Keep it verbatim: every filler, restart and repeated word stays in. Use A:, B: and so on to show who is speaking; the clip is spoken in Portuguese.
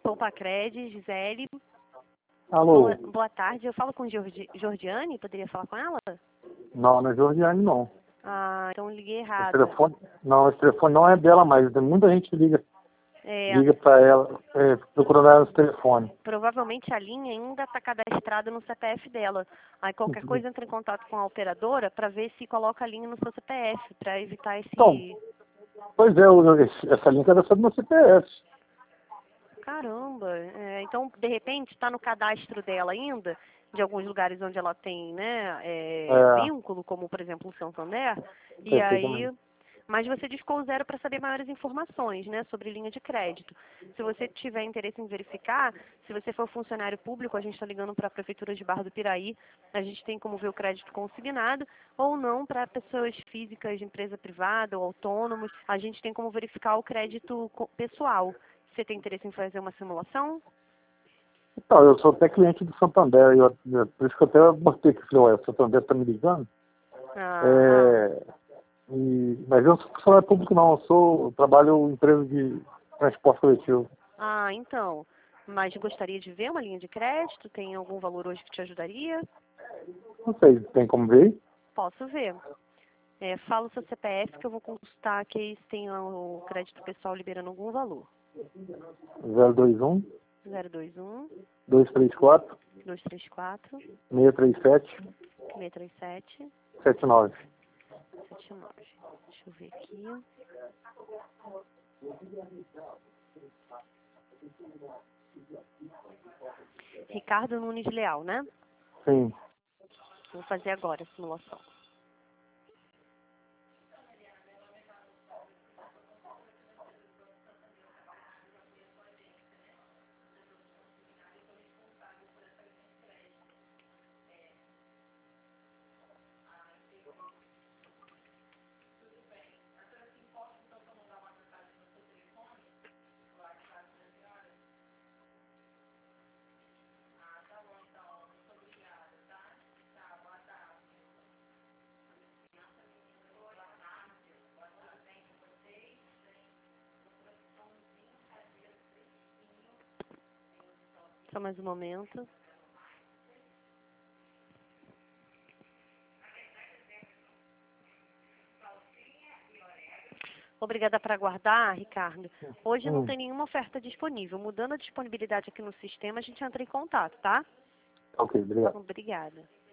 A: Poupacred, Gisele.
B: Alô?
A: Boa, boa tarde. Eu falo com Jordi, Jordiane, poderia falar com ela?
B: Não, não é Jordiane, não.
A: Ah, então liguei
B: Esse
A: errado.
B: telefone, não, esse telefone não é dela mais. Tem muita gente que liga,
A: É,
B: liga para ela, é, procurando ela no telefone.
A: provavelmente a linha ainda está cadastrada no C P F dela. Aí qualquer coisa entra em contato com a operadora para ver se coloca a linha no seu C P F, para evitar esse...
B: Então, pois é, o- esse- essa linha está no meu C P F.
A: Caramba, é, então de repente está no cadastro dela ainda, de alguns lugares onde ela tem, né, é,
B: É,
A: vínculo, como por exemplo o Santander, e
B: perfeitamente.
A: aí, mas você discou o zero para saber maiores informações, né, sobre linha de crédito. Se você tiver interesse em verificar, se você for funcionário público, a gente está ligando para a Prefeitura de Barra do Piraí, a gente tem como ver o crédito consignado, ou não para pessoas físicas de empresa privada ou autônomos, a gente tem como verificar o crédito co- pessoal. Você tem interesse em fazer uma simulação?
B: Então, eu sou até cliente do Santander, e eu, eu- por isso que eu até botei que falei, ué, o Santander está me ligando.
A: Ah,
B: É, e, mas eu não sou funcionário público não, eu sou, eu trabalho em empresa de transporte coletivo.
A: ah, então. Mas gostaria de ver uma linha de crédito? Tem algum valor hoje que te ajudaria?
B: Não sei, tem como ver?
A: Posso ver. É, fala o seu C P F que eu vou consultar que se tem o crédito pessoal liberando algum valor.
B: zero dois um,
A: zero dois um,
B: dois três quatro,
A: dois três quatro,
B: seis três sete,
A: seis três sete,
B: sete nove.
A: sete nove. Deixa eu ver aqui. Ricardo Nunes Leal, né?
B: Sim.
A: Vou fazer agora a simulação. Só mais um momento. Obrigada por aguardar, Ricardo. Hoje não
B: Hum,
A: tem nenhuma oferta disponível. Mudando a disponibilidade aqui no sistema, a gente entra em contato, tá?
B: ok, obrigado.
A: Obrigada.